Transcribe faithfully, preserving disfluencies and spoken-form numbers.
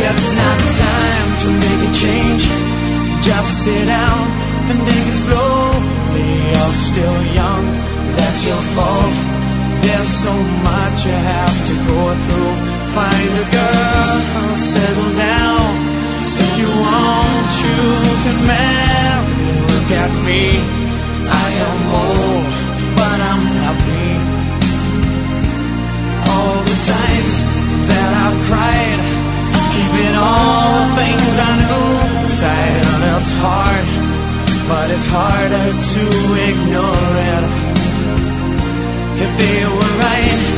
It's not time to make a change. Just sit down and take it slowly. You're still young, that's your fault. There's so much you have to go through. Find a girl, settle down. So if you want, you can marry. Look at me, I am old, but I'm happy. All the times that I've cried, keeping all the things I knew inside. And it's hard, but it's harder to ignore it. If they were right,